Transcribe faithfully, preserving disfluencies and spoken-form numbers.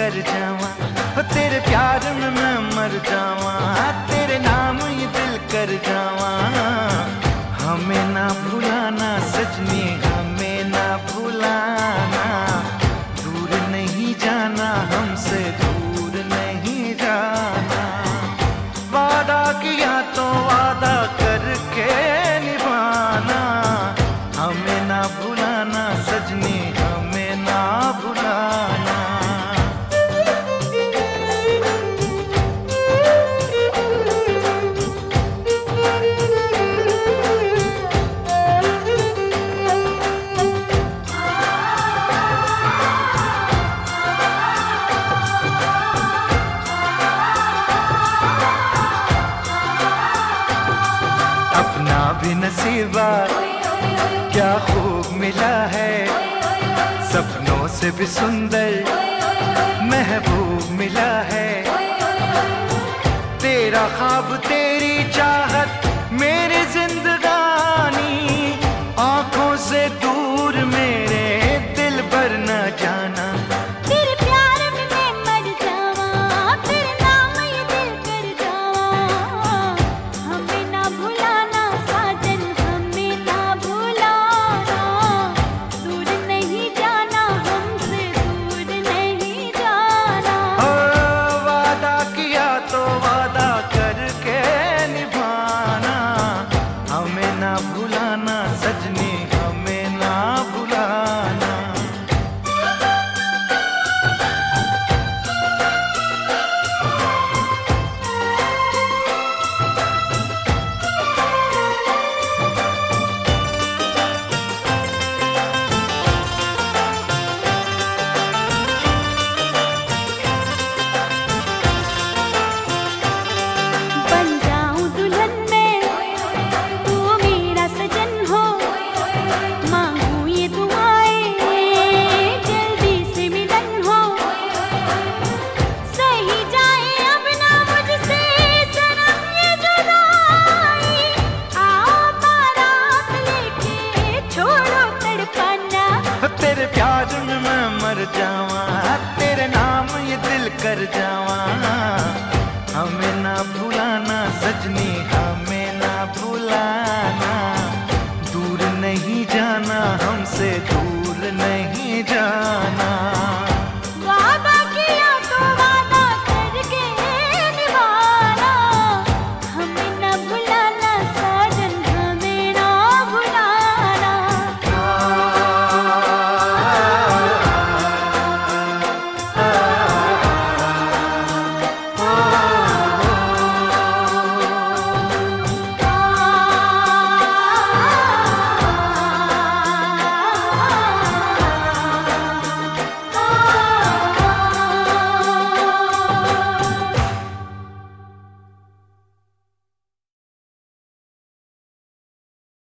कर जावा, हो तेरे प्यार में मैं मर जावा, तेरे नाम ये दिल कर जावा। हमें ना भुलाना सजनी, हमें ना भुलाना, दूर नहीं जाना हमसे, दूर नहीं जाना। वादा किया तो वादा करके निभाना, हमें ना भुलाना सजनी, हमें ना भुलाना। अपना भी नसीबा क्या खूब मिला है, सपनों से भी सुंदर महबूब मिला है। तेरा ख्वाब तेरी चाह